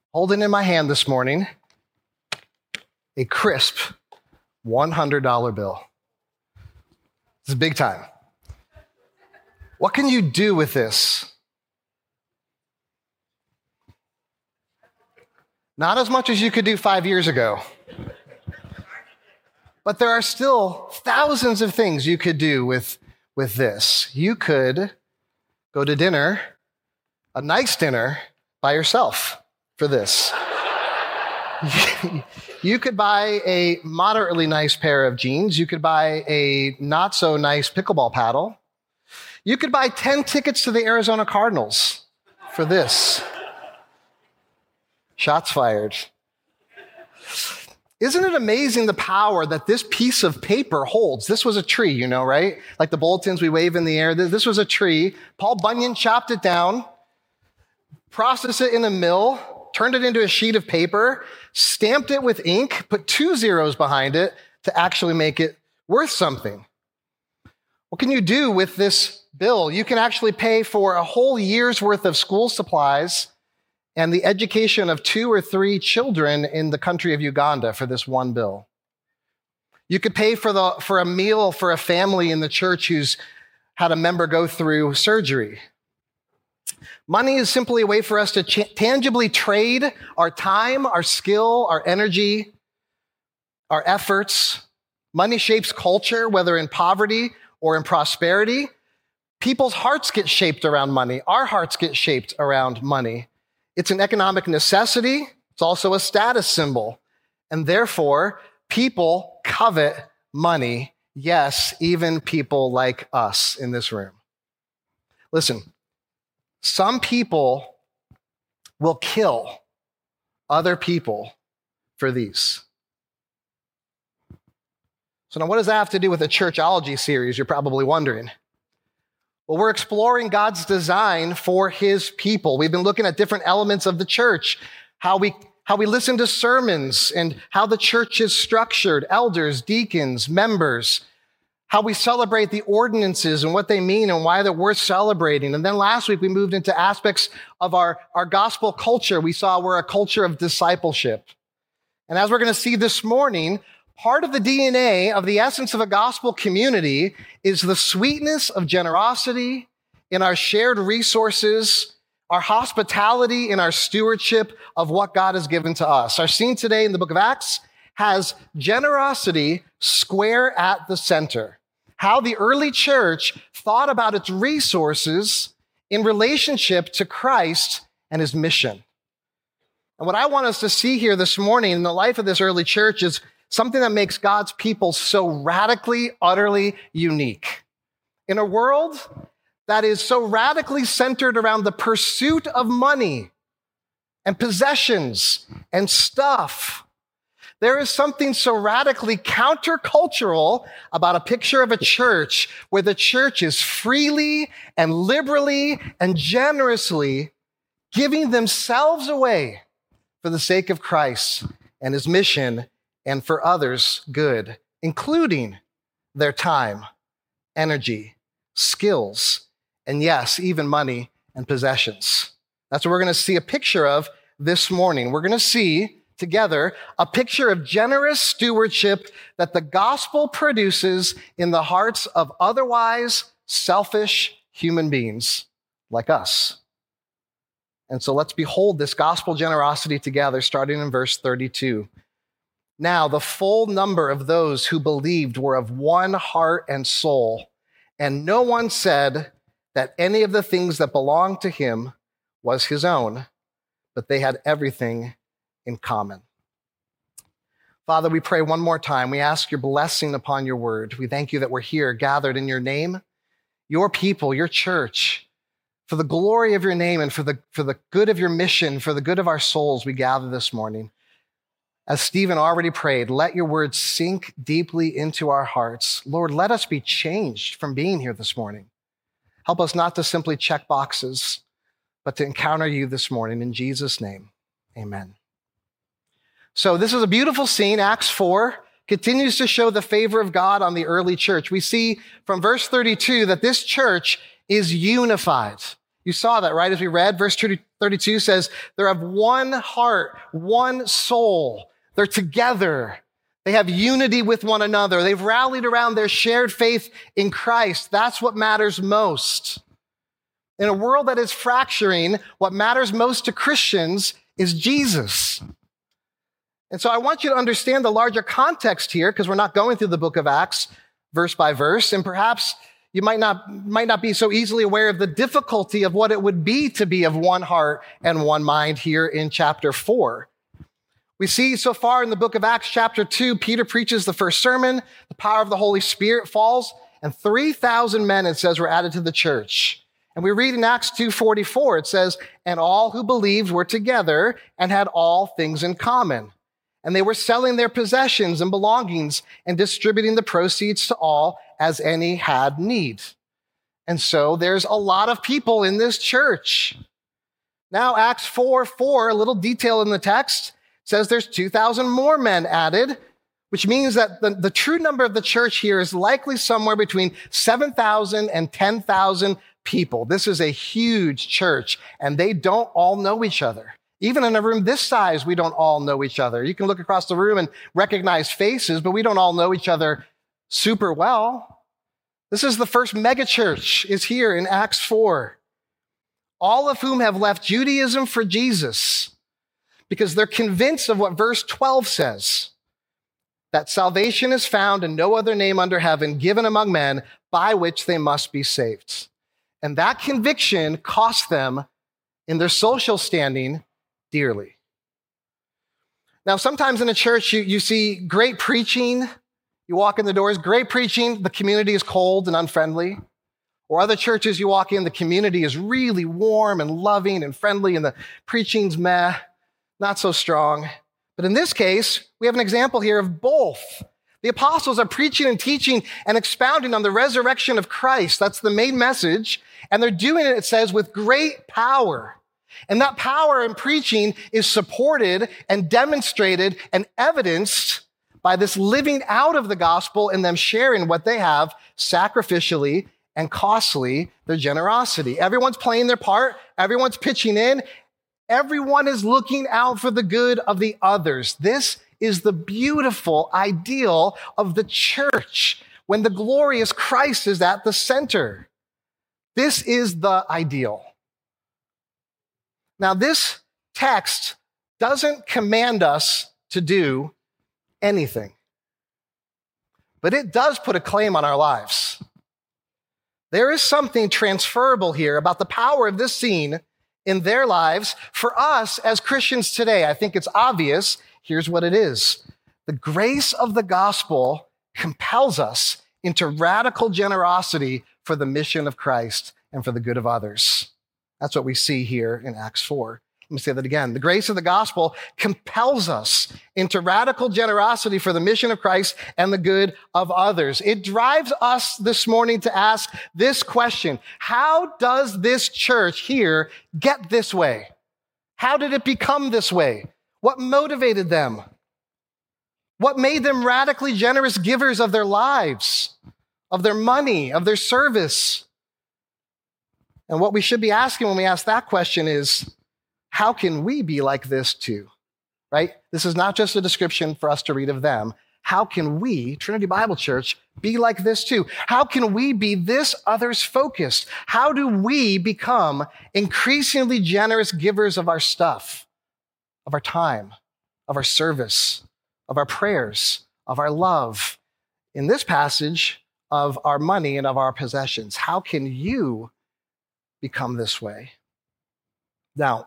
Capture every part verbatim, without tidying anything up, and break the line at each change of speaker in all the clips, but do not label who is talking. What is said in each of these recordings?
holding in my hand this morning a crisp one hundred dollar bill. This is big time. What can you do with this? Not as much as you could do five years ago. But there are still thousands of things you could do with, with this. You could go to dinner, a nice dinner, by yourself for this. You could buy a moderately nice pair of jeans. You could buy a not so nice pickleball paddle. You could buy ten tickets to the Arizona Cardinals for this. Shots fired. Isn't it amazing the power that this piece of paper holds? This was a tree, you know, right? Like the bulletins we wave in the air. This was a tree. Paul Bunyan chopped it down, processed it in a mill, turned it into a sheet of paper, stamped it with ink, put two zeros behind it to actually make it worth something. What can you do with this bill? You can actually pay for a whole year's worth of school supplies and the education of two or three children in the country of Uganda for this one bill. You could pay for, the, for a meal for a family in the church who's had a member go through surgery. Money is simply a way for us to ch- tangibly trade our time, our skill, our energy, our efforts. Money shapes culture, whether in poverty or in prosperity. People's hearts get shaped around money. Our hearts get shaped around money. It's an economic necessity. It's also a status symbol. And therefore, people covet money. Yes, even people like us in this room. Listen, some people will kill other people for these. So now what does that have to do with the churchology series, you're probably wondering? Well, we're exploring God's design for his people. We've been looking at different elements of the church, how we, how we listen to sermons and how the church is structured, elders, deacons, members, how we celebrate the ordinances and what they mean and why they're worth celebrating. And then last week, we moved into aspects of our, our gospel culture. We saw we're a culture of discipleship. And as we're going to see this morning, part of the D N A of the essence of a gospel community is the sweetness of generosity in our shared resources, our hospitality in our stewardship of what God has given to us. Our scene today in the book of Acts has generosity square at the center. How the early church thought about its resources in relationship to Christ and his mission. And what I want us to see here this morning in the life of this early church is something that makes God's people so radically, utterly unique. In a world that is so radically centered around the pursuit of money and possessions and stuff, there is something so radically countercultural about a picture of a church where the church is freely and liberally and generously giving themselves away for the sake of Christ and his mission and for others' good, including their time, energy, skills, and yes, even money and possessions. That's what we're going to see a picture of this morning. We're going to see together a picture of generous stewardship that the gospel produces in the hearts of otherwise selfish human beings like us. And so let's behold this gospel generosity together, starting in verse thirty-two. Now, the full number of those who believed were of one heart and soul, and no one said that any of the things that belonged to him was his own, but they had everything in common. Father, we pray one more time. We ask your blessing upon your word. We thank you that we're here gathered in your name, your people, your church, for the glory of your name and for the, for the good of your mission, for the good of our souls, we gather this morning. As Stephen already prayed, let your words sink deeply into our hearts. Lord, let us be changed from being here this morning. Help us not to simply check boxes, but to encounter you this morning. In Jesus' name, amen. So this is a beautiful scene. Acts four continues to show the favor of God on the early church. We see from verse thirty-two that this church is unified. You saw that, right? As we read, verse thirty-two says, they have one heart, one soul. They're together. They have unity with one another. They've rallied around their shared faith in Christ. That's what matters most. In a world that is fracturing, what matters most to Christians is Jesus. And so I want you to understand the larger context here, because we're not going through the book of Acts verse by verse, and perhaps you might not, might not be so easily aware of the difficulty of what it would be to be of one heart and one mind here in chapter four. We see so far in the book of Acts chapter two, Peter preaches the first sermon, the power of the Holy Spirit falls, and three thousand men, it says, were added to the church. And we read in Acts two forty-four, it says, and all who believed were together and had all things in common. And they were selling their possessions and belongings and distributing the proceeds to all as any had need. And so there's a lot of people in this church. Now, Acts four four, a little detail in the text, says there's two thousand more men added, which means that the, the true number of the church here is likely somewhere between seven thousand and ten thousand people. This is a huge church, and they don't all know each other. Even in a room this size, we don't all know each other. You can look across the room and recognize faces, but we don't all know each other super well. This is the first megachurch is here in Acts four. All of whom have left Judaism for Jesus because they're convinced of what verse twelve says, that salvation is found in no other name under heaven given among men by which they must be saved. And that conviction cost them in their social standing dearly. Now, sometimes in a church, you, you see great preaching. You walk in the doors, great preaching, the community is cold and unfriendly. Or other churches you walk in, the community is really warm and loving and friendly, and the preaching's meh, not so strong. But in this case, we have an example here of both. The apostles are preaching and teaching and expounding on the resurrection of Christ. That's the main message. And they're doing it, it says, with great power. And that power in preaching is supported and demonstrated and evidenced by this living out of the gospel and them sharing what they have sacrificially and costly, their generosity. Everyone's playing their part. Everyone's pitching in. Everyone is looking out for the good of the others. This is the beautiful ideal of the church when the glorious Christ is at the center. This is the ideal. Now, this text doesn't command us to do anything, but it does put a claim on our lives. There is something transferable here about the power of this scene in their lives for us as Christians today. I think it's obvious. Here's what it is. The grace of the gospel compels us into radical generosity for the mission of Christ and for the good of others. That's what we see here in Acts four. Let me say that again. The grace of the gospel compels us into radical generosity for the mission of Christ and the good of others. It drives us this morning to ask this question: how does this church here get this way? How did it become this way? What motivated them? What made them radically generous givers of their lives, of their money, of their service? And what we should be asking when we ask that question is, how can we be like this too? Right? This is not just a description for us to read of them. How can we, Trinity Bible Church, be like this too? How can we be this others focused? How do we become increasingly generous givers of our stuff, of our time, of our service, of our prayers, of our love? In this passage, of our money and of our possessions. How can you become this way? Now,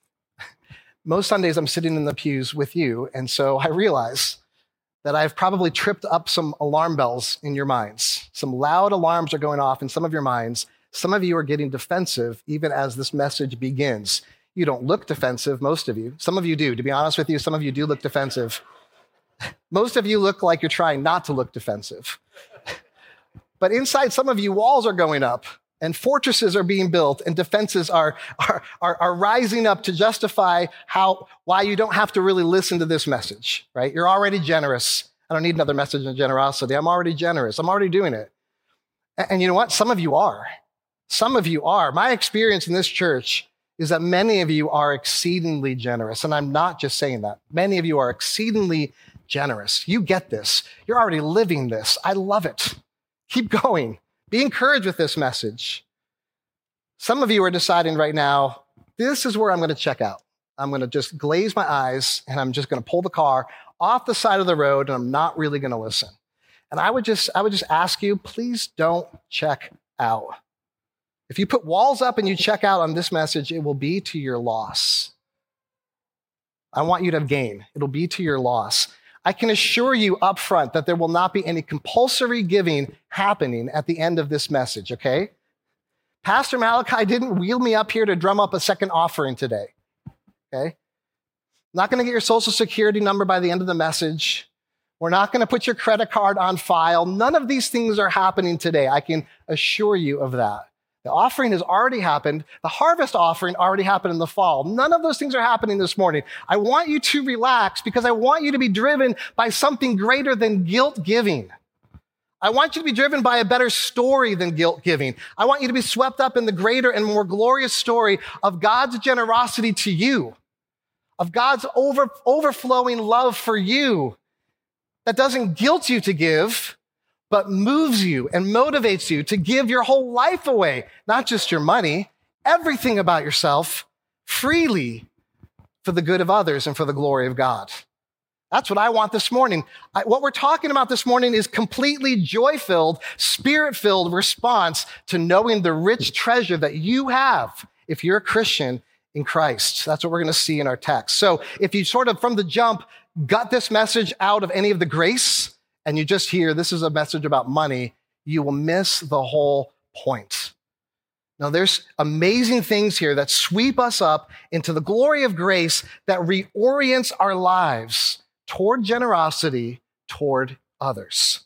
most Sundays I'm sitting in the pews with you, and so I realize that I've probably tripped up some alarm bells in your minds. Some loud alarms are going off in some of your minds. Some of you are getting defensive even as this message begins. You don't look defensive, most of you. Some of you do. To be honest with you, some of you do look defensive. Most of you look like you're trying not to look defensive. But inside some of you, walls are going up. And fortresses are being built, and defenses are, are, are, are rising up to justify how, why you don't have to really listen to this message, right? You're already generous. I don't need another message on generosity. I'm already generous. I'm already doing it. And, and you know what? Some of you are. Some of you are. My experience in this church is that many of you are exceedingly generous. And I'm not just saying that. Many of you are exceedingly generous. You get this. You're already living this. I love it. Keep going. Be encouraged with this message. Some of you are deciding right now, this is where I'm going to check out. I'm going to just glaze my eyes and I'm just going to pull the car off the side of the road and I'm not really going to listen. And I would just, I would just ask you, please don't check out. If you put walls up and you check out on this message, it will be to your loss. I want you to gain. It'll be to your loss. I can assure you up front that there will not be any compulsory giving happening at the end of this message, okay? Pastor Malachi didn't wheel me up here to drum up a second offering today, okay? Not going to get your social security number by the end of the message. We're not going to put your credit card on file. None of these things are happening today. I can assure you of that. The offering has already happened. The harvest offering already happened in the fall. None of those things are happening this morning. I want you to relax because I want you to be driven by something greater than guilt giving. I want you to be driven by a better story than guilt giving. I want you to be swept up in the greater and more glorious story of God's generosity to you, of God's over, overflowing love for you that doesn't guilt you to give, but moves you and motivates you to give your whole life away, not just your money, everything about yourself freely for the good of others and for the glory of God. That's what I want this morning. I, what we're talking about this morning is completely joy-filled, spirit-filled response to knowing the rich treasure that you have if you're a Christian in Christ. That's what we're going to see in our text. So if you sort of from the jump got this message out of any of the grace, and you just hear this is a message about money, you will miss the whole point. Now, there's amazing things here that sweep us up into the glory of grace that reorients our lives toward generosity, toward others.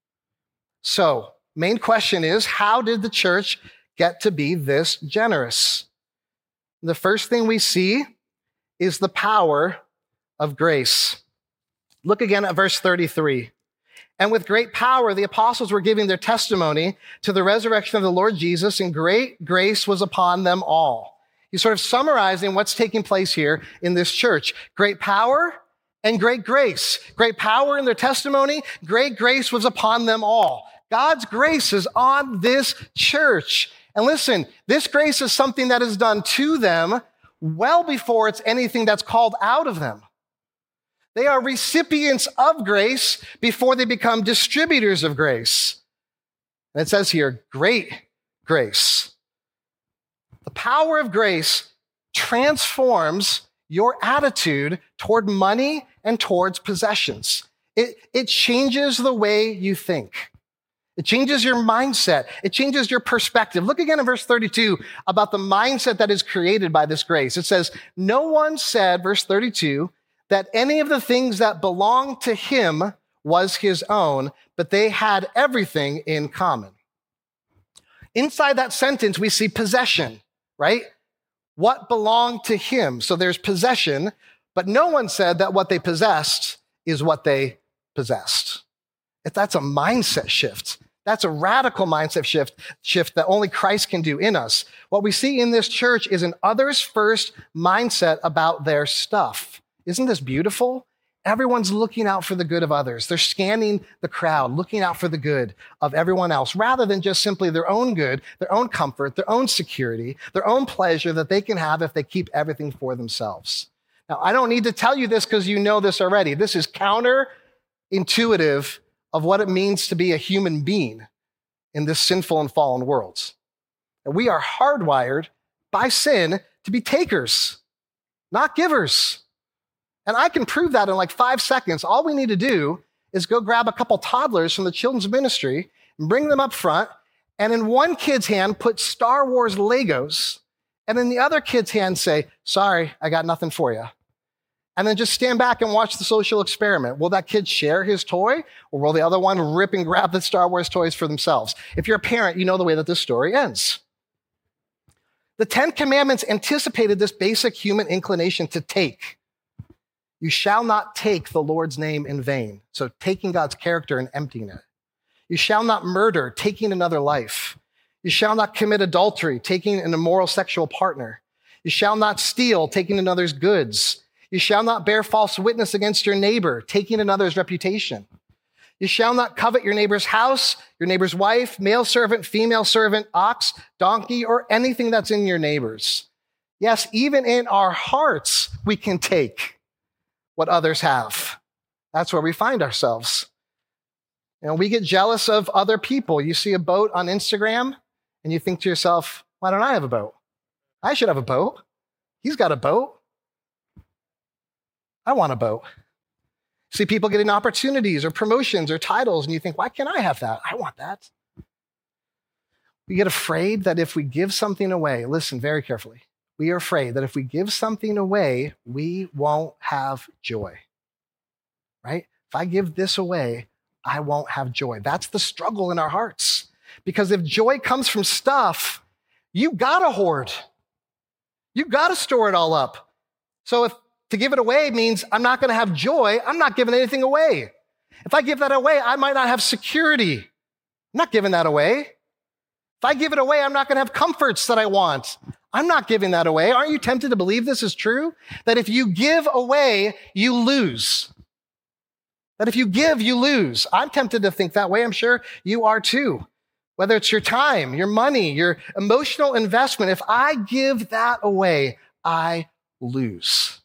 So, main question is, how did the church get to be this generous? The first thing we see is the power of grace. Look again at verse thirty-three. And with great power, the apostles were giving their testimony to the resurrection of the Lord Jesus, and great grace was upon them all. He's sort of summarizing what's taking place here in this church. Great power and great grace. Great power in their testimony, great grace was upon them all. God's grace is on this church. And listen, this grace is something that is done to them well before it's anything that's called out of them. They are recipients of grace before they become distributors of grace. And it says here, great grace. The power of grace transforms your attitude toward money and towards possessions. It, it changes the way you think. It changes your mindset. It changes your perspective. Look again in verse thirty-two about the mindset that is created by this grace. It says, no one said, verse thirty-two, that any of the things that belonged to him was his own, but they had everything in common. Inside that sentence, we see possession, right? What belonged to him? So there's possession, but no one said that what they possessed is what they possessed. If that's a mindset shift. That's a radical mindset shift, shift that only Christ can do in us. What we see in this church is an others first mindset about their stuff. Isn't this beautiful? Everyone's looking out for the good of others. They're scanning the crowd, looking out for the good of everyone else, rather than just simply their own good, their own comfort, their own security, their own pleasure that they can have if they keep everything for themselves. Now, I don't need to tell you this because you know this already. This is counterintuitive of what it means to be a human being in this sinful and fallen world. And we are hardwired by sin to be takers, not givers. And I can prove that in like five seconds. All we need to do is go grab a couple toddlers from the children's ministry and bring them up front, and in one kid's hand put Star Wars Legos, and in the other kid's hand say, sorry, I got nothing for you. And then just stand back and watch the social experiment. Will that kid share his toy, or will the other one rip and grab the Star Wars toys for themselves? If you're a parent, you know the way that this story ends. The Ten Commandments anticipated this basic human inclination to take. You shall not take the Lord's name in vain. So taking God's character and emptying it. You shall not murder, taking another life. You shall not commit adultery, taking an immoral sexual partner. You shall not steal, taking another's goods. You shall not bear false witness against your neighbor, taking another's reputation. You shall not covet your neighbor's house, your neighbor's wife, male servant, female servant, ox, donkey, or anything that's in your neighbor's. Yes, even in our hearts, we can take what others have. That's where we find ourselves. You know, we get jealous of other people. You see a boat on Instagram, and you think to yourself, why don't I have a boat? I should have a boat. He's got a boat. I want a boat. See people getting opportunities or promotions or titles, and you think, why can't I have that? I want that. We get afraid that if we give something away, listen very carefully, we are afraid that if we give something away, we won't have joy, right? If I give this away, I won't have joy. That's the struggle in our hearts. Because if joy comes from stuff, you gotta hoard. You gotta store it all up. So if to give it away means I'm not gonna have joy, I'm not giving anything away. If I give that away, I might not have security. I'm not giving that away. If I give it away, I'm not gonna have comforts that I want. I'm not giving that away. Aren't you tempted to believe this is true? That if you give away, you lose. That if you give, you lose. I'm tempted to think that way. I'm sure you are too. Whether it's your time, your money, your emotional investment, if I give that away, I lose.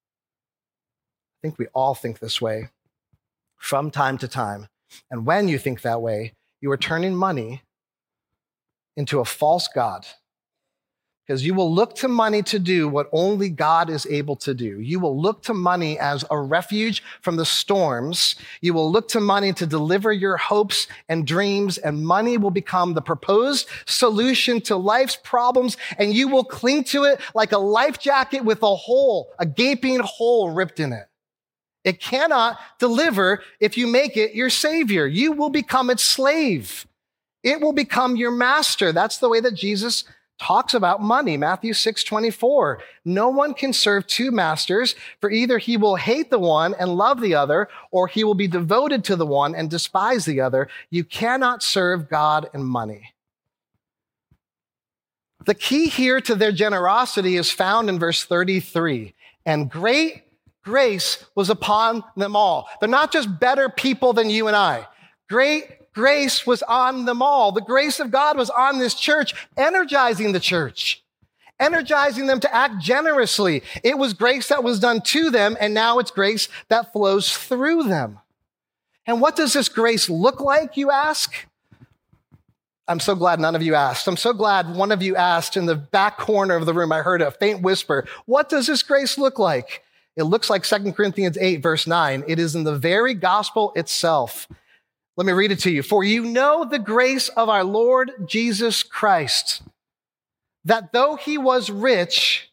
I think we all think this way from time to time. And when you think that way, you are turning money into a false god. Because you will look to money to do what only God is able to do. You will look to money as a refuge from the storms. You will look to money to deliver your hopes and dreams, and money will become the proposed solution to life's problems, and you will cling to it like a life jacket with a hole, a gaping hole ripped in it. It cannot deliver if you make it your savior. You will become its slave. It will become your master. That's the way that Jesus talks about money. Matthew six twenty-four. No one can serve two masters, for either he will hate the one and love the other, or he will be devoted to the one and despise the other. You cannot serve God and money. The key here to their generosity is found in verse thirty-three. And great grace was upon them all. They're not just better people than you and I. Great grace was on them all. The grace of God was on this church, energizing the church, energizing them to act generously. It was grace that was done to them, and now it's grace that flows through them. And what does this grace look like, you ask? I'm so glad none of you asked. I'm so glad one of you asked in the back corner of the room. I heard a faint whisper. What does this grace look like? It looks like Second Corinthians eight, verse nine. It is in the very gospel itself. Let me read it to you. For you know the grace of our Lord Jesus Christ, that though he was rich,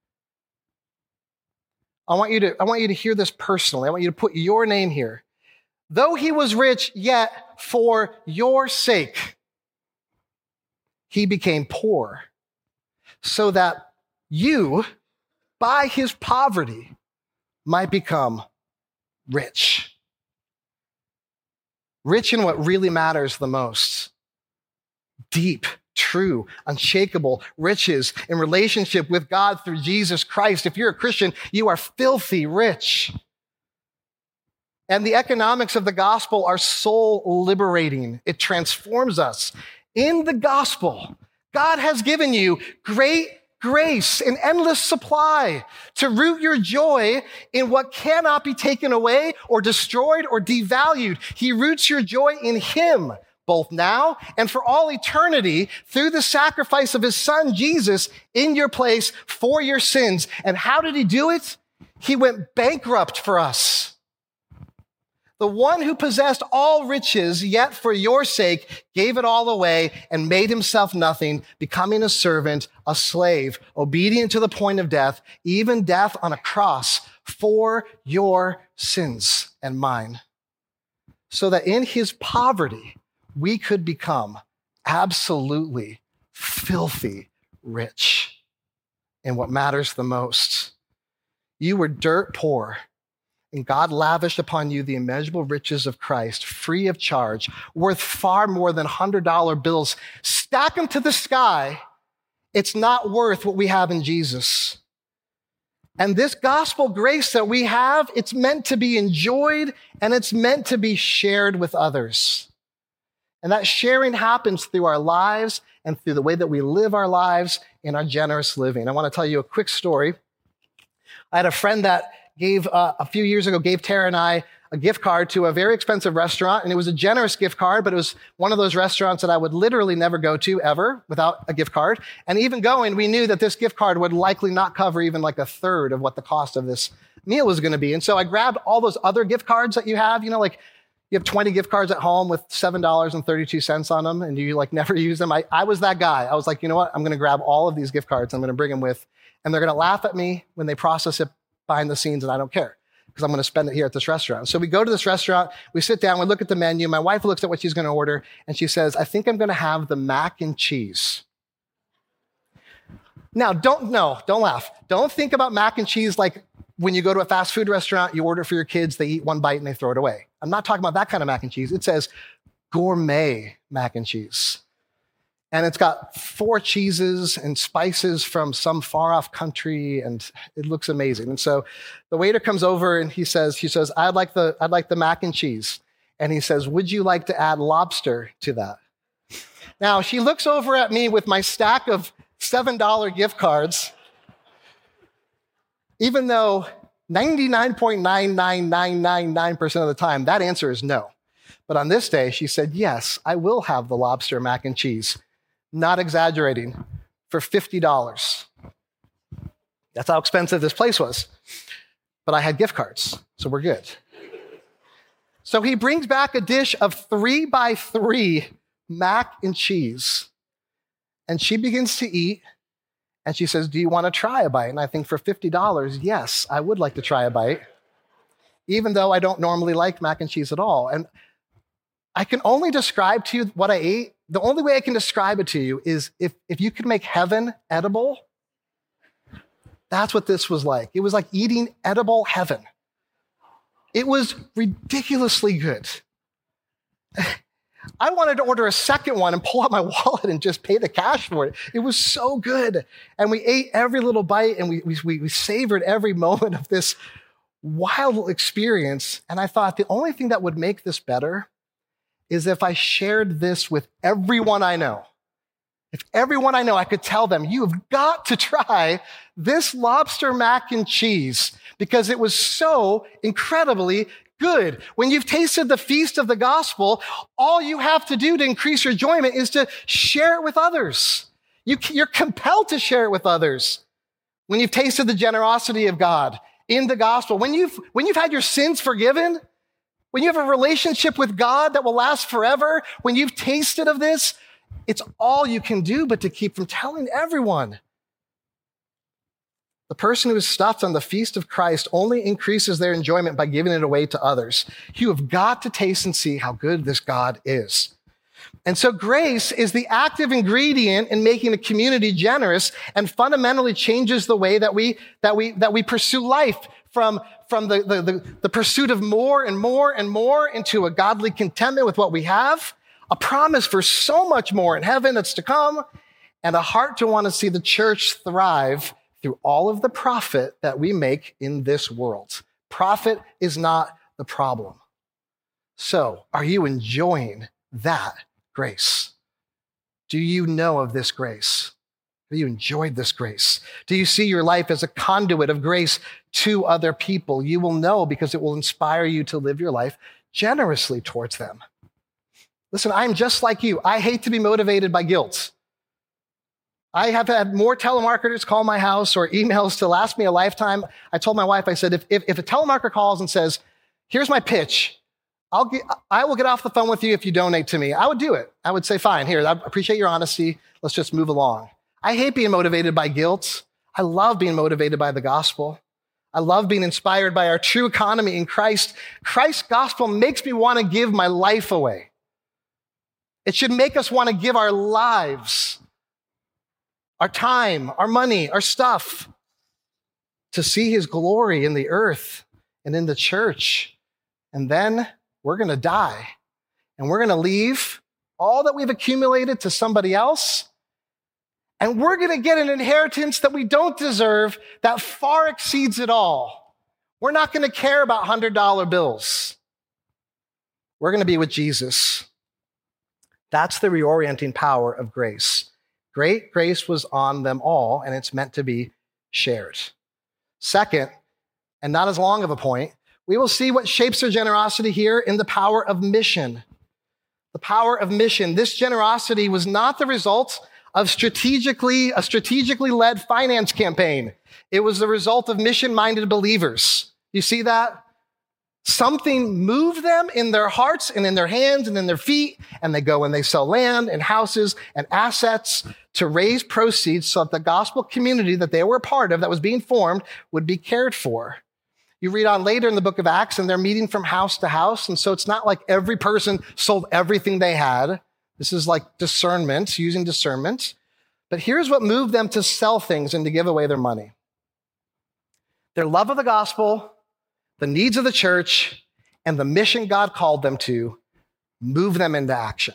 I want you to, I want you to hear this personally. I want you to put your name here. Though he was rich, yet for your sake, he became poor, so that you, by his poverty, might become rich. Rich in what really matters the most. Deep, true, unshakable riches in relationship with God through Jesus Christ. If you're a Christian, you are filthy rich. And the economics of the gospel are soul liberating. It transforms us. In the gospel, God has given you great grace, an endless supply to root your joy in what cannot be taken away or destroyed or devalued. He roots your joy in him, both now and for all eternity, through the sacrifice of his son, Jesus, in your place for your sins. And how did he do it? He went bankrupt for us. The one who possessed all riches, yet for your sake gave it all away and made himself nothing, becoming a servant, a slave, obedient to the point of death, even death on a cross for your sins and mine, so that in his poverty we could become absolutely filthy rich in what matters the most. You were dirt poor, And God lavished upon you the immeasurable riches of Christ, free of charge, worth far more than one hundred dollar bills. Stack them to the sky. It's not worth what we have in Jesus. And this gospel grace that we have, it's meant to be enjoyed and it's meant to be shared with others. And that sharing happens through our lives and through the way that we live our lives in our generous living. I want to tell you a quick story. I had a friend that gave, uh, a few years ago, gave Tara and I a gift card to a very expensive restaurant. And it was a generous gift card, but it was one of those restaurants that I would literally never go to ever without a gift card. And even going, we knew that this gift card would likely not cover even like a third of what the cost of this meal was going to be. And so I grabbed all those other gift cards that you have, you know, like you have twenty gift cards at home with seven dollars and thirty-two cents on them, and you like never use them. I, I was that guy. I was like, you know what? I'm going to grab all of these gift cards. I'm going to bring them with, and they're going to laugh at me when they process it behind the scenes, and I don't care because I'm going to spend it here at this restaurant. So we go to this restaurant, we sit down, we look at the menu. My wife looks at what she's going to order, and she says, I think I'm going to have the mac and cheese. Now, don't, no, don't laugh. Don't think about mac and cheese like when you go to a fast food restaurant, you order for your kids, they eat one bite and they throw it away. I'm not talking about that kind of mac and cheese. It says gourmet mac and cheese. And it's got four cheeses and spices from some far off country, and it looks amazing. And so the waiter comes over and he says, he says, I'd like the, I'd like the mac and cheese. And he says, would you like to add lobster to that? Now she looks over at me with my stack of seven dollar gift cards, even though ninety-nine point nine nine nine nine nine percent of the time, that answer is no. But on this day, she said, yes, I will have the lobster mac and cheese. Not exaggerating, for fifty dollars. That's how expensive this place was. But I had gift cards, so we're good. So he brings back a dish of three by three mac and cheese. And she begins to eat, and she says, do you want to try a bite? And I think for fifty dollars, yes, I would like to try a bite, even though I don't normally like mac and cheese at all. And I can only describe to you what I ate. The only way I can describe it to you is if, if you could make heaven edible, that's what this was like. It was like eating edible heaven. It was ridiculously good. I wanted to order a second one and pull out my wallet and just pay the cash for it. It was so good. And we ate every little bite, and we, we, we savored every moment of this wild experience. And I thought the only thing that would make this better is if I shared this with everyone I know. If everyone I know, I could tell them, you've got to try this lobster mac and cheese because it was so incredibly good. When you've tasted the feast of the gospel, all you have to do to increase your enjoyment is to share it with others. You, you're compelled to share it with others. When you've tasted the generosity of God in the gospel, when you've, when you've had your sins forgiven, when you have a relationship with God that will last forever, when you've tasted of this, it's all you can do but to keep from telling everyone. The person who is stuffed on the feast of Christ only increases their enjoyment by giving it away to others. You have got to taste and see how good this God is. And so grace is the active ingredient in making a community generous and fundamentally changes the way that we, that we, that we pursue life from, from the, the, the, the pursuit of more and more and more into a godly contentment with what we have, a promise for so much more in heaven that's to come, and a heart to want to see the church thrive through all of the profit that we make in this world. Profit is not the problem. So, are you enjoying that grace? Do you know of this grace? Have you enjoyed this grace? Do you see your life as a conduit of grace to other people? You will know because it will inspire you to live your life generously towards them. Listen, I'm just like you. I hate to be motivated by guilt. I have had more telemarketers call my house or emails to last me a lifetime. I told my wife, I said, if, if, if a telemarketer calls and says, here's my pitch, I'll get, I will get off the phone with you if you donate to me. I would do it. I would say, fine, here, I appreciate your honesty. Let's just move along. I hate being motivated by guilt. I love being motivated by the gospel. I love being inspired by our true economy in Christ. Christ's gospel makes me want to give my life away. It should make us want to give our lives, our time, our money, our stuff to see his glory in the earth and in the church. And then we're going to die. And we're going to leave all that we've accumulated to somebody else. And we're going to get an inheritance that we don't deserve that far exceeds it all. We're not going to care about one hundred dollar bills. We're going to be with Jesus. That's the reorienting power of grace. Great grace was on them all, and it's meant to be shared. Second, and not as long of a point, we will see what shapes their generosity here in the power of mission. The power of mission. This generosity was not the result of strategically, a strategically led finance campaign. It was the result of mission-minded believers. You see that? Something moved them in their hearts and in their hands and in their feet, and they go and they sell land and houses and assets to raise proceeds so that the gospel community that they were a part of, that was being formed, would be cared for. You read on later in the book of Acts, and they're meeting from house to house, and so it's not like every person sold everything they had. This is like discernment, using discernment. But here's what moved them to sell things and to give away their money. Their love of the gospel, the needs of the church, and the mission God called them to move them into action.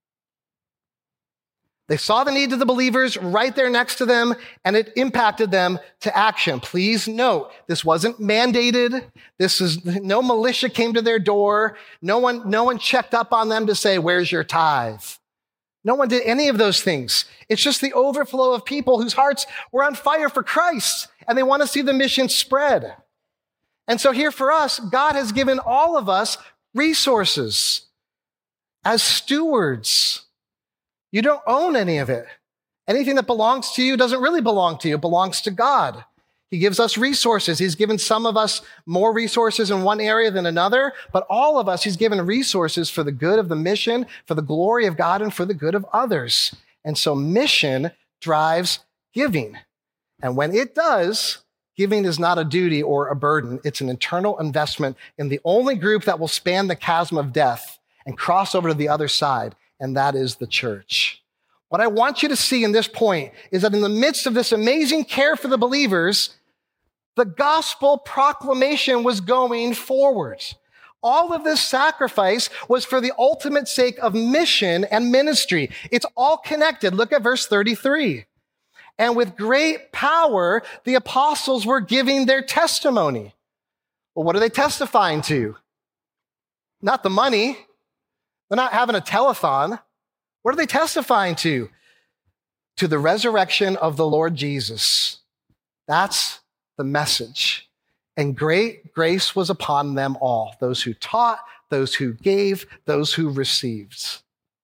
They saw the needs of the believers right there next to them, and it impacted them to action. Please note, this wasn't mandated. This is no militia came to their door. No one, no one checked up on them to say, where's your tithe? No one did any of those things. It's just the overflow of people whose hearts were on fire for Christ, and they want to see the mission spread. And so here for us, God has given all of us resources as stewards. You don't own any of it. Anything that belongs to you doesn't really belong to you. It belongs to God. He gives us resources. He's given some of us more resources in one area than another, but all of us, he's given resources for the good of the mission, for the glory of God, and for the good of others. And so mission drives giving. And when it does, giving is not a duty or a burden. It's an internal investment in the only group that will span the chasm of death and cross over to the other side, and that is the church. What I want you to see in this point is that in the midst of this amazing care for the believers, the gospel proclamation was going forward. All of this sacrifice was for the ultimate sake of mission and ministry. It's all connected. Look at verse thirty-three. And with great power, the apostles were giving their testimony. Well, what are they testifying to? Not the money. They're not having a telethon. What are they testifying to? To the resurrection of the Lord Jesus. That's the message. And great grace was upon them all, those who taught, those who gave, those who received.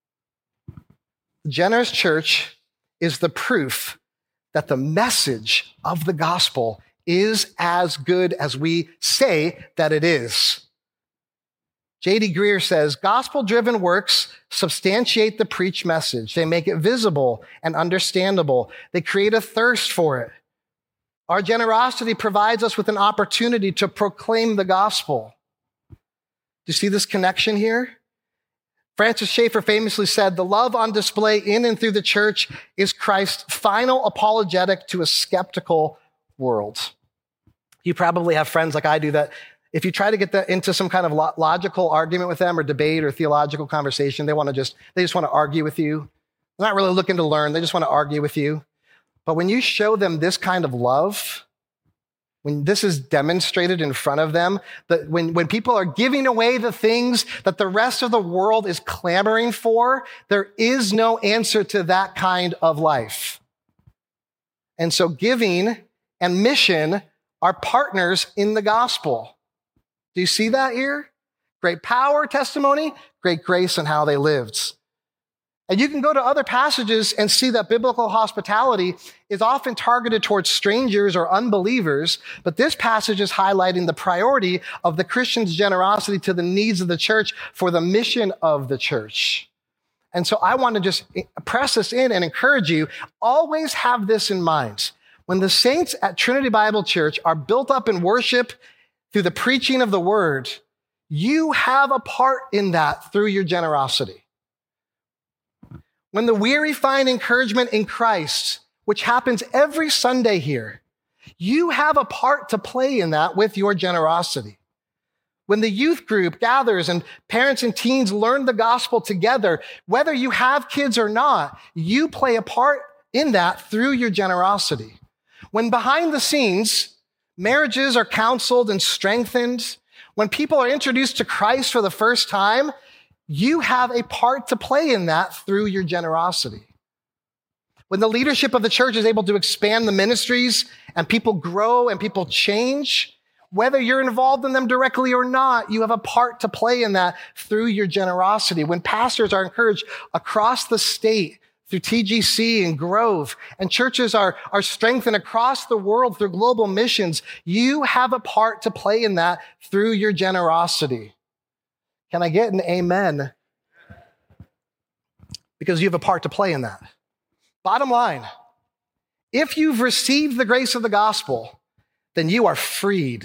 The generous church is the proof that the message of the gospel is as good as we say that it is. J D Greer says, gospel-driven works substantiate the preached message. They make it visible and understandable. They create a thirst for it. Our generosity provides us with an opportunity to proclaim the gospel. Do you see this connection here? Francis Schaeffer famously said, the love on display in and through the church is Christ's final apologetic to a skeptical world. You probably have friends like I do that if you try to get that into some kind of logical argument with them or debate or theological conversation, they want to just, they just want to argue with you. They're not really looking to learn. They just want to argue with you. But when you show them this kind of love, when this is demonstrated in front of them, that when, when people are giving away the things that the rest of the world is clamoring for, there is no answer to that kind of life. And so giving and mission are partners in the gospel. Do you see that here? Great power, testimony, great grace in how they lived. And you can go to other passages and see that biblical hospitality is often targeted towards strangers or unbelievers, but this passage is highlighting the priority of the Christian's generosity to the needs of the church for the mission of the church. And so I want to just press this in and encourage you, always have this in mind. When the saints at Trinity Bible Church are built up in worship through the preaching of the word, you have a part in that through your generosity. When the weary find encouragement in Christ, which happens every Sunday here, you have a part to play in that with your generosity. When the youth group gathers and parents and teens learn the gospel together, whether you have kids or not, you play a part in that through your generosity. When behind the scenes, marriages are counseled and strengthened, when people are introduced to Christ for the first time, you have a part to play in that through your generosity. When the leadership of the church is able to expand the ministries and people grow and people change, whether you're involved in them directly or not, you have a part to play in that through your generosity. When pastors are encouraged across the state through T G C and Grove, and churches are, are strengthened across the world through global missions, you have a part to play in that through your generosity. Can I get an amen? Because you have a part to play in that. Bottom line, if you've received the grace of the gospel, then you are freed,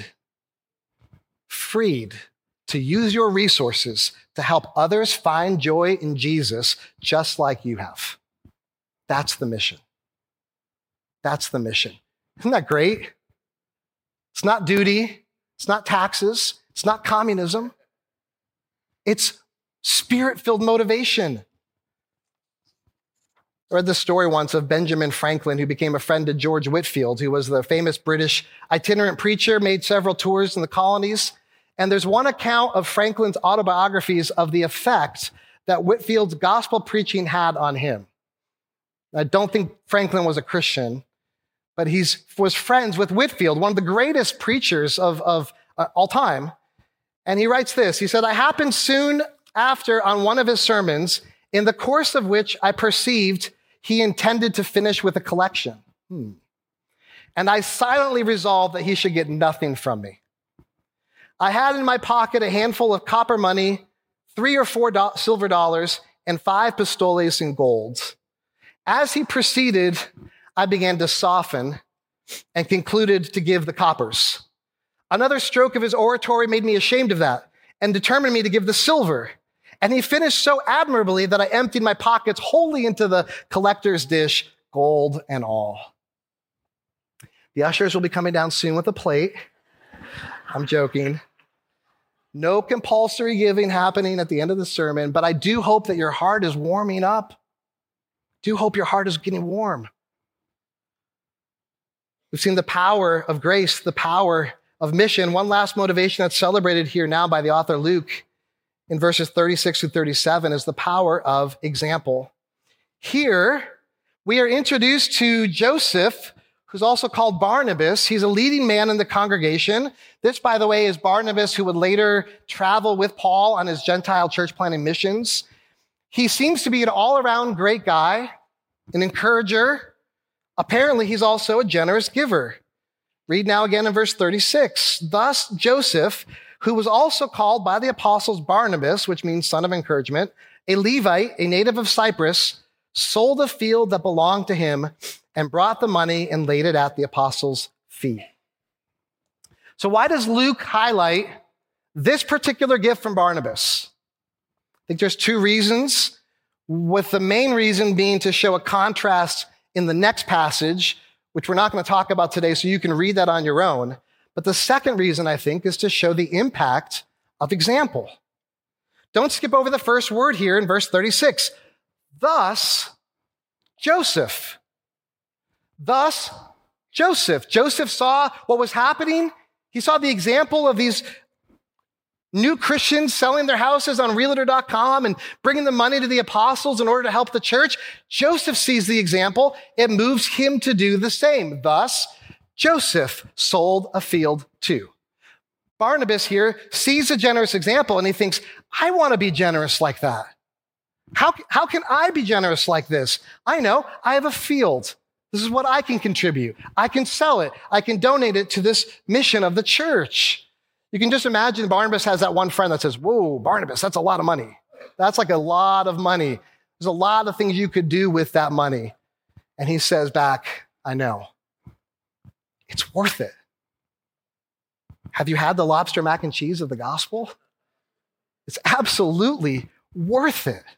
freed to use your resources to help others find joy in Jesus just like you have. That's the mission. That's the mission. Isn't that great? It's not duty. It's not taxes. It's not communism. It's spirit-filled motivation. I read the story once of Benjamin Franklin, who became a friend to George Whitefield, who was the famous British itinerant preacher, made several tours in the colonies. And there's one account of Franklin's autobiographies of the effect that Whitefield's gospel preaching had on him. I don't think Franklin was a Christian, but he was friends with Whitefield, one of the greatest preachers of, of uh, all time. And he writes this. He said, I happened soon after on one of his sermons, in the course of which I perceived he intended to finish with a collection. Hmm. And I silently resolved that he should get nothing from me. I had in my pocket a handful of copper money, three or four do- silver dollars, and five pistoles in gold. As he proceeded, I began to soften and concluded to give the coppers. Another stroke of his oratory made me ashamed of that and determined me to give the silver. And he finished so admirably that I emptied my pockets wholly into the collector's dish, gold and all. The ushers will be coming down soon with a plate. I'm joking. No compulsory giving happening at the end of the sermon, but I do hope that your heart is warming up. Do hope your heart is getting warm. We've seen the power of grace, the power of mission. One last motivation that's celebrated here now by the author Luke in verses thirty-six through thirty-seven is the power of example. Here, we are introduced to Joseph, who's also called Barnabas. He's a leading man in the congregation. This, by the way, is Barnabas, who would later travel with Paul on his Gentile church planting missions. He seems to be an all-around great guy, an encourager. Apparently, he's also a generous giver. Read now again in verse thirty-six. Thus, Joseph, who was also called by the apostles Barnabas, which means son of encouragement, a Levite, a native of Cyprus, sold a field that belonged to him and brought the money and laid it at the apostles' feet. So why does Luke highlight this particular gift from Barnabas? I think there's two reasons, with the main reason being to show a contrast in the next passage, which we're not going to talk about today, so you can read that on your own. But the second reason, I think, is to show the impact of example. Don't skip over the first word here in verse thirty-six. Thus, Joseph. Thus, Joseph. Joseph saw what was happening. He saw the example of these new Christians selling their houses on realtor dot com and bringing the money to the apostles in order to help the church. Joseph sees the example. It moves him to do the same. Thus, Joseph sold a field too. Barnabas here sees a generous example and he thinks, I want to be generous like that. How, how can I be generous like this? I know, I have a field. This is what I can contribute. I can sell it. I can donate it to this mission of the church. You can just imagine Barnabas has that one friend that says, whoa, Barnabas, that's a lot of money. That's like a lot of money. There's a lot of things you could do with that money. And he says back, I know. It's worth it. Have you had the lobster mac and cheese of the gospel? It's absolutely worth it.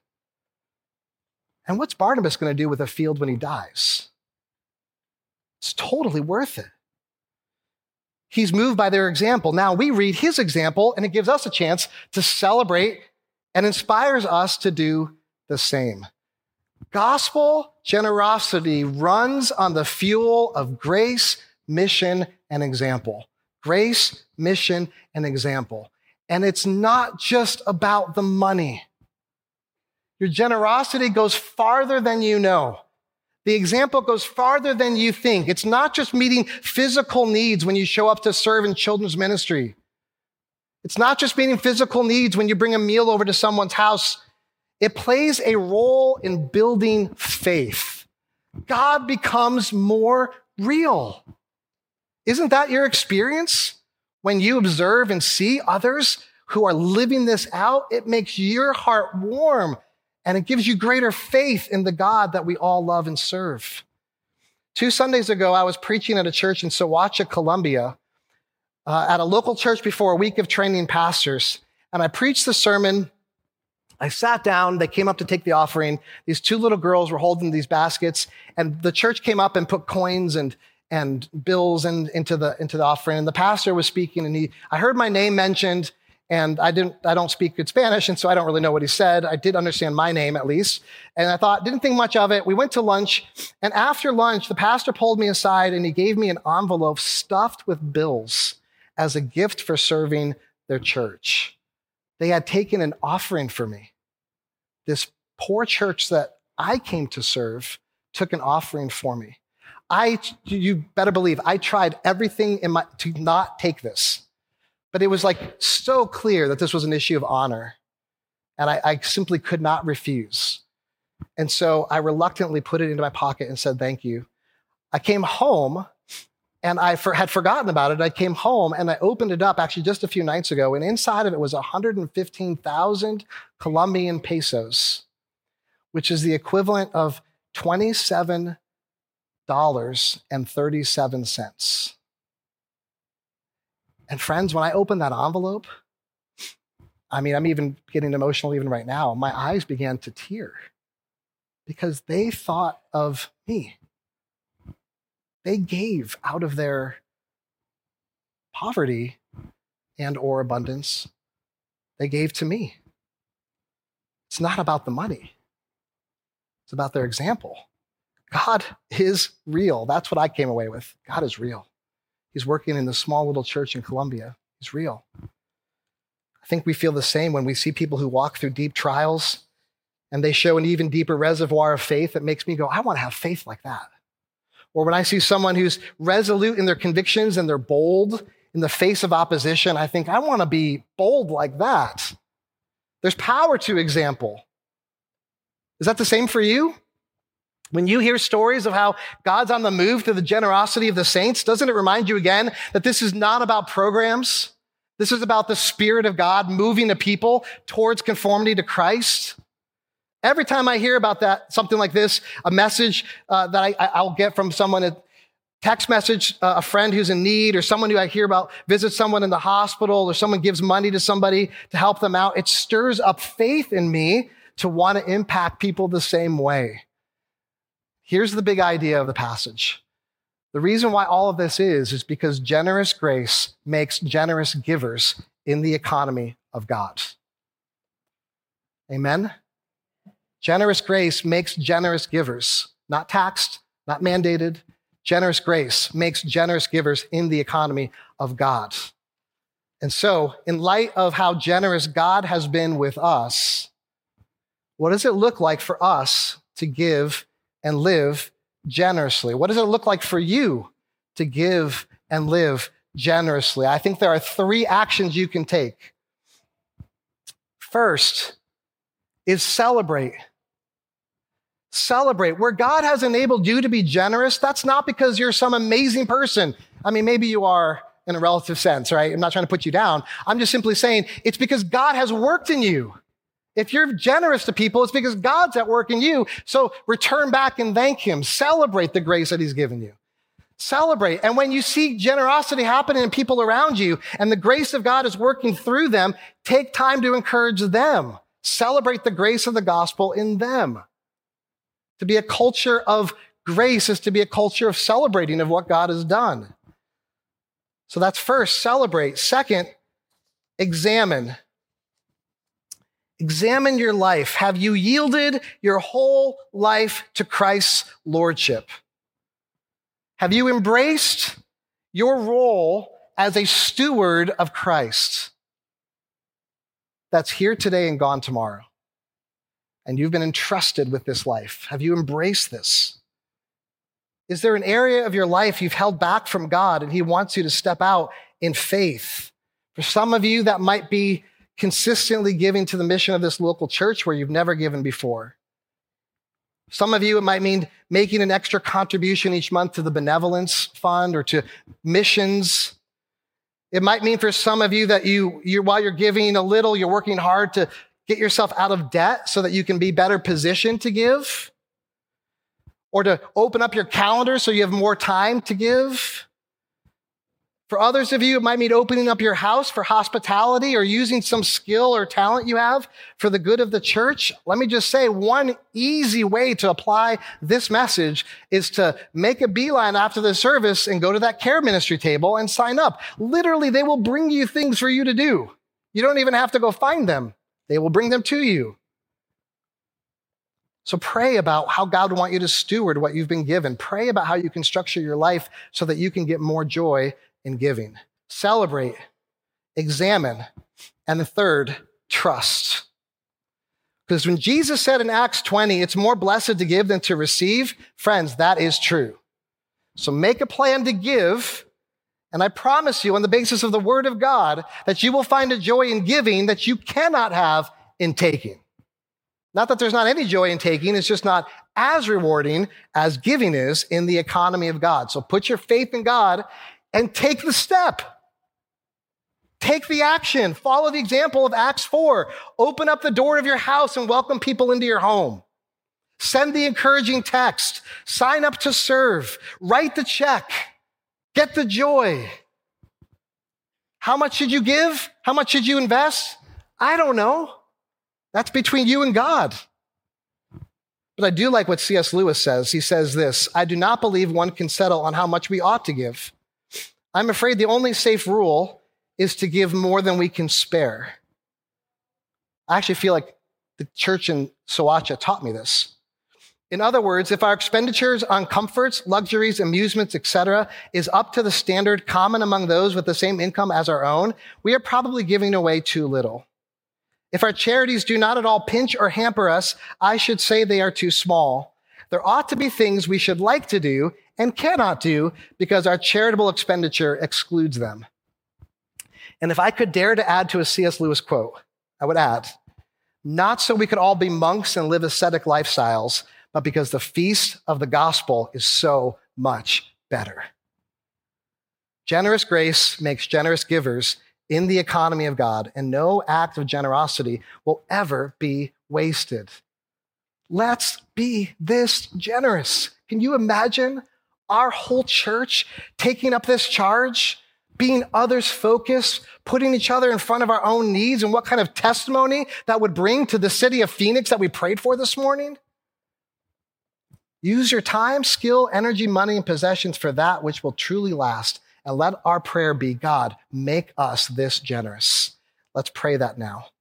And what's Barnabas going to do with a field when he dies? It's totally worth it. He's moved by their example. Now we read his example, and it gives us a chance to celebrate and inspires us to do the same. Gospel generosity runs on the fuel of grace, mission, and example. Grace, mission, and example. And it's not just about the money. Your generosity goes farther than you know. The example goes farther than you think. It's not just meeting physical needs when you show up to serve in children's ministry. It's not just meeting physical needs when you bring a meal over to someone's house. It plays a role in building faith. God becomes more real. Isn't that your experience? When you observe and see others who are living this out, it makes your heart warm. And it gives you greater faith in the God that we all love and serve. Two Sundays ago, I was preaching at a church in Sawacha, Colombia, uh, at a local church before a week of training pastors. And I preached the sermon. I sat down. They came up to take the offering. These two little girls were holding these baskets. And the church came up and put coins and, and bills in, into, the, into the offering. And the pastor was speaking. And he, I heard my name mentioned. And I didn't, I don't speak good Spanish, and so I don't really know what he said. I did understand my name at least. And I thought, didn't think much of it. We went to lunch, and after lunch, the pastor pulled me aside and he gave me an envelope stuffed with bills as a gift for serving their church. They had taken an offering for me. This poor church that I came to serve took an offering for me. I, you better believe, I tried everything in my, to not take this. But it was like so clear that this was an issue of honor. And I, I simply could not refuse. And so I reluctantly put it into my pocket and said, thank you. I came home and I for, had forgotten about it. I came home and I opened it up actually just a few nights ago. And inside of it was one hundred fifteen thousand Colombian pesos, which is the equivalent of twenty-seven dollars and thirty-seven cents. And friends, when I opened that envelope, I mean, I'm even getting emotional even right now. My eyes began to tear because they thought of me. They gave out of their poverty and or abundance. They gave to me. It's not about the money. It's about their example. God is real. That's what I came away with. God is real. He's working in this small little church in Colombia. He's real. I think we feel the same when we see people who walk through deep trials and they show an even deeper reservoir of faith that makes me go, I want to have faith like that. Or when I see someone who's resolute in their convictions and they're bold in the face of opposition, I think, I want to be bold like that. There's power to example. Is that the same for you? When you hear stories of how God's on the move through the generosity of the saints, doesn't it remind you again that this is not about programs? This is about the Spirit of God moving the people towards conformity to Christ. Every time I hear about that, something like this, a message uh, that I, I'll get from someone, a text message, uh, a friend who's in need, or someone who I hear about visits someone in the hospital, or someone gives money to somebody to help them out, it stirs up faith in me to want to impact people the same way. Here's the big idea of the passage. The reason why all of this is, is because generous grace makes generous givers in the economy of God. Amen? Generous grace makes generous givers, not taxed, not mandated. Generous grace makes generous givers in the economy of God. And so, in light of how generous God has been with us, what does it look like for us to give and live generously? What does it look like for you to give and live generously? I think there are three actions you can take. First is celebrate. Celebrate. Where God has enabled you to be generous, that's not because you're some amazing person. I mean, maybe you are in a relative sense, right? I'm not trying to put you down. I'm just simply saying it's because God has worked in you. If you're generous to people, it's because God's at work in you. So return back and thank him. Celebrate the grace that he's given you. Celebrate. And when you see generosity happening in people around you and the grace of God is working through them, take time to encourage them. Celebrate the grace of the gospel in them. To be a culture of grace is to be a culture of celebrating of what God has done. So that's first, celebrate. Second, examine. Examine your life. Have you yielded your whole life to Christ's lordship? Have you embraced your role as a steward of Christ that's here today and gone tomorrow? And you've been entrusted with this life. Have you embraced this? Is there an area of your life you've held back from God and he wants you to step out in faith? For some of you, that might be consistently giving to the mission of this local church where you've never given before. Some of you, it might mean making an extra contribution each month to the benevolence fund or to missions. It might mean for some of you that you, you, while you're giving a little, you're working hard to get yourself out of debt so that you can be better positioned to give, or to open up your calendar so you have more time to give. For others of you, it might mean opening up your house for hospitality or using some skill or talent you have for the good of the church. Let me just say, one easy way to apply this message is to make a beeline after the service and go to that care ministry table and sign up. Literally, they will bring you things for you to do. You don't even have to go find them. They will bring them to you. So pray about how God would want you to steward what you've been given. Pray about how you can structure your life so that you can get more joy in giving. Celebrate, examine, and the third, trust. Because when Jesus said in Acts twenty, it's more blessed to give than to receive, friends, that is true. So make a plan to give, and I promise you on the basis of the word of God that you will find a joy in giving that you cannot have in taking. Not that there's not any joy in taking, it's just not as rewarding as giving is in the economy of God. So put your faith in God and take the step. Take the action. Follow the example of Acts four. Open up the door of your house and welcome people into your home. Send the encouraging text. Sign up to serve. Write the check. Get the joy. How much should you give? How much should you invest? I don't know. That's between you and God. But I do like what C S Lewis says. He says this: I do not believe one can settle on how much we ought to give. I'm afraid the only safe rule is to give more than we can spare. I actually feel like the church in Sawacha taught me this. In other words, if our expenditures on comforts, luxuries, amusements, et cetera, is up to the standard common among those with the same income as our own, we are probably giving away too little. If our charities do not at all pinch or hamper us, I should say they are too small. There ought to be things we should like to do and cannot do because our charitable expenditure excludes them. And if I could dare to add to a C S Lewis quote, I would add, not so we could all be monks and live ascetic lifestyles, but because the feast of the gospel is so much better. Generous grace makes generous givers in the economy of God, and no act of generosity will ever be wasted. Let's be this generous. Can you imagine our whole church taking up this charge, being others focused, putting each other in front of our own needs, and what kind of testimony that would bring to the city of Phoenix that we prayed for this morning? Use your time, skill, energy, money, and possessions for that which will truly last. And let our prayer be, God, make us this generous. Let's pray that now.